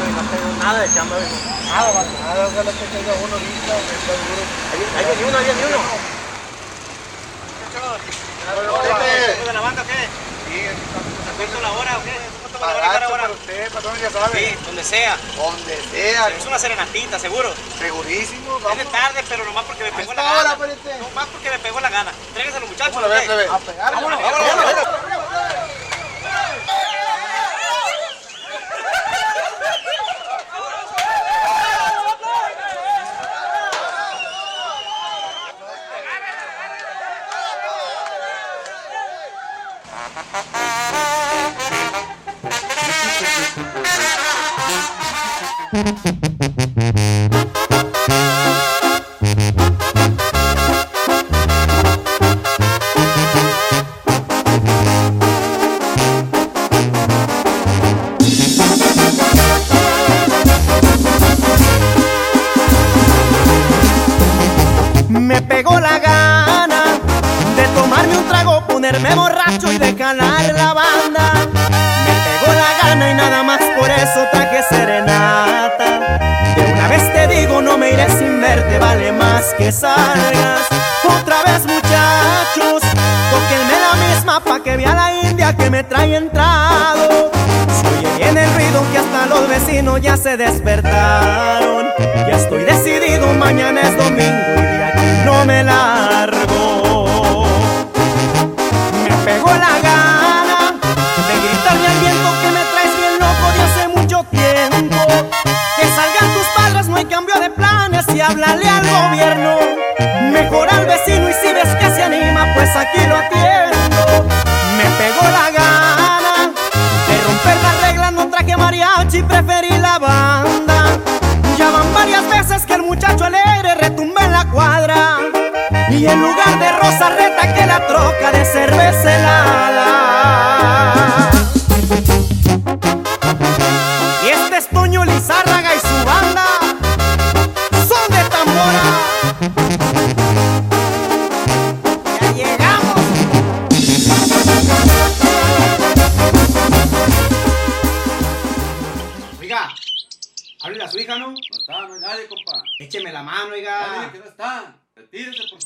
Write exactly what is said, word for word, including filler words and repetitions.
y no tengo nada de chamba, viejo. Nada, va, nada, ojalá que tenga uno ahorita, está seguro. Ahí, ahí viene uno, ahí viene uno. ¿Muchachos? ¿De la banca o qué? Sí, ¿Te cuento la hora o qué? ¿Cuánto me la van a llegar barato ahora? para usted, patrón, ya sabe. Sí, donde sea. Donde sea. Es una serenatita, seguro. Segurísimo, Es vamos. de tarde, pero nomás porque me pegó la esta hora, gana. pariente. Nomás porque me pegó la gana. Tráigase a los muchachos. Vamos a ver, ¿ok? plebe. A pegar. Vámonos, vámonos, vámonos. vámonos. Me pegó la gana de tomarme un trago, ponerme borracho y de calar la banda. Me pegó la gana y nada más por eso traje serenata. De una vez te digo, no me iré sin verte, vale más que salgas. Otra vez, muchachos, tóquenme la misma pa' que vea la india que me trae entrado. Se oye bien el ruido que hasta los vecinos ya se despertaron. Ya estoy decidido, mañana es domingo y de aquí no me largo. Me pegó la gana de gritarle al viento que me traes bien loco de hace mucho tiempo. Que salgan tus padres, no hay cambio de planes, y háblale al gobierno, mejor al vecino, y si ves que se anima, pues aquí lo atiendo. Me pegó la gana de romper las reglas, no traje mariachi, preferí la banda. Ya van varias veces que el muchacho alegre retumba en la cuadra, y en lugar de rosa reta que la troca de cerveza helada. Y este es Toño Lizárraga y su banda, son de tambora. Ya llegamos. Oiga, háblele a su hija, ¿no? No está, no hay nadie, compa. Écheme la mano, Ya oiga. dije que no está. Retírese, por favor.